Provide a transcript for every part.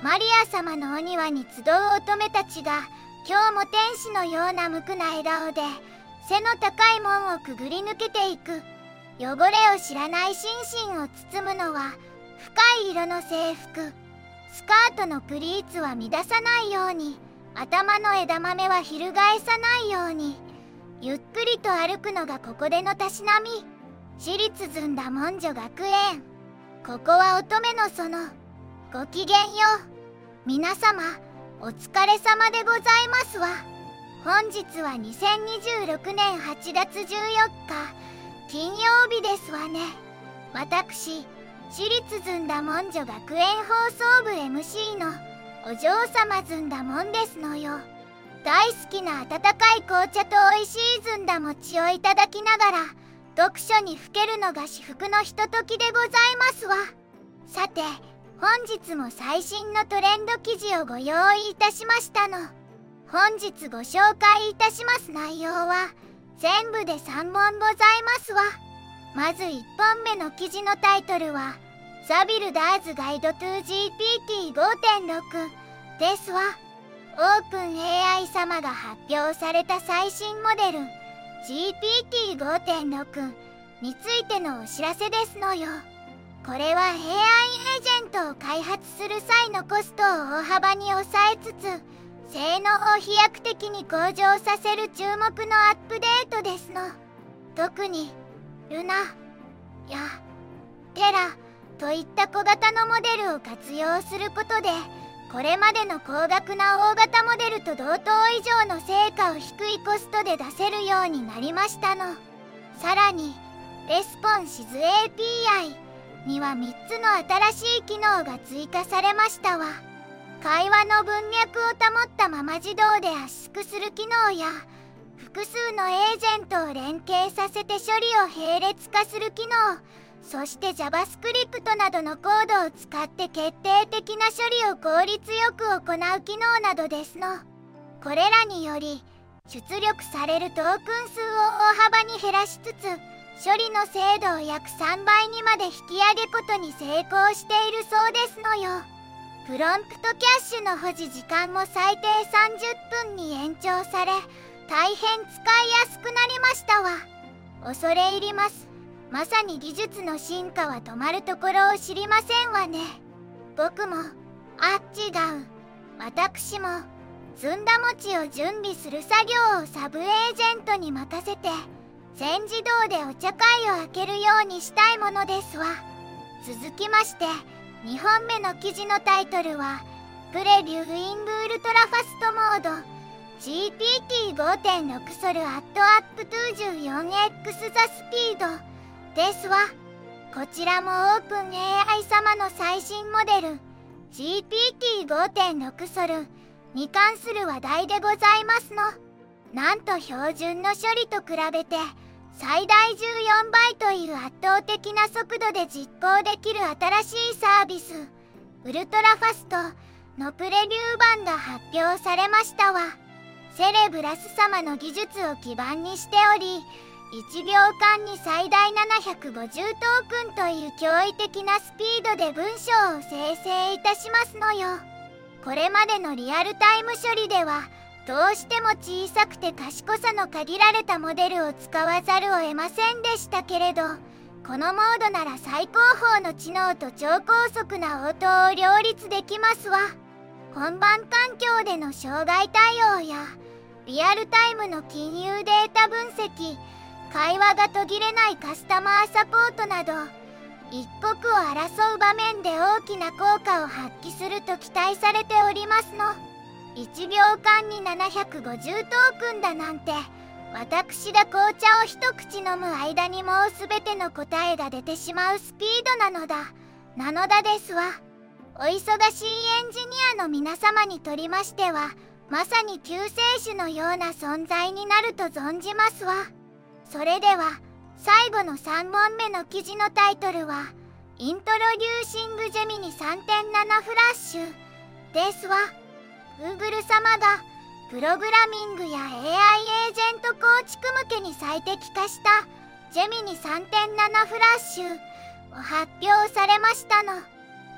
マリア様のお庭に集う乙女たちが今日も天使のような無垢な笑顔で背の高い門をくぐり抜けていく。汚れを知らない心身を包むのは深い色の制服。スカートのプリーツは乱さないように、頭の枝豆は翻さないように、ゆっくりと歩くのがここでのたしなみ。私立ずんだ文女学園。ここは乙女の園。ごきげんよう。皆様、お疲れ様でございますわ。本日は2026年8月14日、金曜日ですわね。私、私立ずんだもんじょ学園放送部 MC のお嬢様ずんだもんですのよ。大好きな温かい紅茶と美味しいずんだ餅をいただきながら読書にふけるのが至福のひとときでございますわ。さて、本日も最新のトレンド記事をご用意いたしましたの。本日ご紹介いたします内容は全部で3本ございますわ。まず1本目の記事のタイトルはザ・ビルダーズ・ガイド・トゥ・ GPT5.6 ですわ。オープン AI 様が発表された最新モデル GPT5.6 についてのお知らせですのよ。これは AI エージェントを開発する際のコストを大幅に抑えつつ性能を飛躍的に向上させる注目のアップデートですの。特にルナやテラといった小型のモデルを活用することでこれまでの高額な大型モデルと同等以上の成果を低いコストで出せるようになりましたの。さらにレスポンシズ API には3つの新しい機能が追加されましたわ。会話の文脈を保ったまま自動で圧縮する機能や複数のエージェントを連携させて処理を並列化する機能、そして JavaScript などのコードを使って決定的な処理を効率よく行う機能などですの。これらにより出力されるトークン数を大幅に減らしつつ処理の精度を約3倍にまで引き上げことに成功しているそうですのよ。プロンプトキャッシュの保持時間も最低30分に延長され大変使いやすくなりましたわ。恐れ入ります。まさに技術の進化は止まるところを知りませんわね。僕も、違う。私も、ずんだ餅を準備する作業をサブエージェントに任せて、全自動でお茶会を開けるようにしたいものですわ。続きまして、2本目の記事のタイトルは、プレビューイングウルトラファストモード、GPT5.6 ソルアットアップ 24X ザスピードですわ。こちらもオープン AI 様の最新モデル GPT5.6 ソルに関する話題でございますの。なんと標準の処理と比べて最大14倍という圧倒的な速度で実行できる新しいサービスウルトラファストのプレビュー版が発表されましたわ。セレブラス様の技術を基盤にしており1秒間に最大750トークンという驚異的なスピードで文章を生成いたしますのよ。これまでのリアルタイム処理ではどうしても小さくて賢さの限られたモデルを使わざるを得ませんでしたけれどこのモードなら最高峰の知能と超高速な応答を両立できますわ。本番環境での障害対応やリアルタイムの金融データ分析会話が途切れないカスタマーサポートなど一刻を争う場面で大きな効果を発揮すると期待されておりますの。1秒間に750トークンだなんて私が紅茶を一口飲む間にもう全ての答えが出てしまうスピードなのだですわ。お忙しいエンジニアの皆様にとりましてはまさに救世主のような存在になると存じますわ。それでは最後の3本目の記事のタイトルはイントロデューシングジェミニ 3.7 フラッシュですわ。 Google 様がプログラミングや AI エージェント構築向けに最適化したジェミニ 3.7 フラッシュを発表されましたの。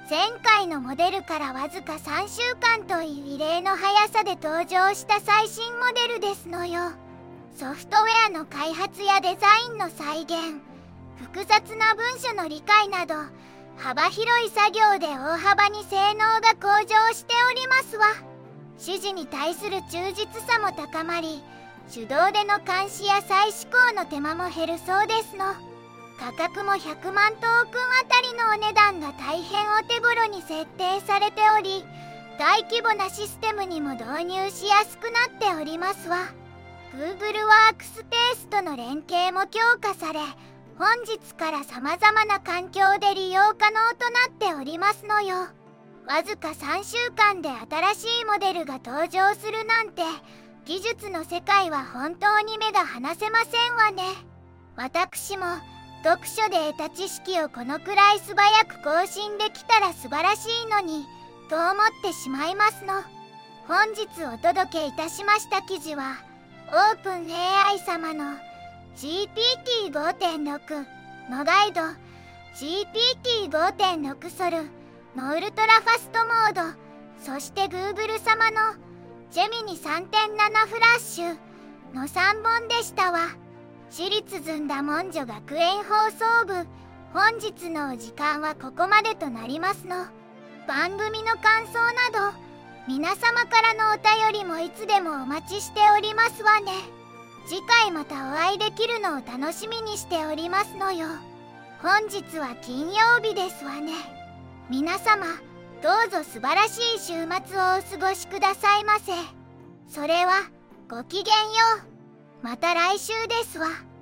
前回のモデルからわずか3週間という異例の速さで登場した最新モデルですのよ。ソフトウェアの開発やデザインの再現、複雑な文書の理解など幅広い作業で大幅に性能が向上しておりますわ。指示に対する忠実さも高まり、手動での監視や再試行の手間も減るそうですの。価格も100万トークンあたりのお値段が大変お手頃に設定されており、大規模なシステムにも導入しやすくなっておりますわ。 Google ワークスペースとの連携も強化され、本日から様々な環境で利用可能となっておりますのよ。わずか3週間で新しいモデルが登場するなんて、技術の世界は本当に目が離せませんわね。私も読書で得た知識をこのくらい素早く更新できたら素晴らしいのにと思ってしまいますの。本日お届けいたしました記事は、オープン AI 様の GPT-5.6 のガイド、 GPT-5.6 ソルのウルトラファストモード、そして Google 様のジェミニ 3.7 フラッシュの3本でしたわ。私立ずんだもんじょ学園放送部、本日のお時間はここまでとなりますの。番組の感想など皆様からのお便りもいつでもお待ちしておりますわね。次回またお会いできるのを楽しみにしておりますのよ。本日は金曜日ですわね。皆様どうぞ素晴らしい週末をお過ごしくださいませ。それはごきげんよう。また来週ですわ。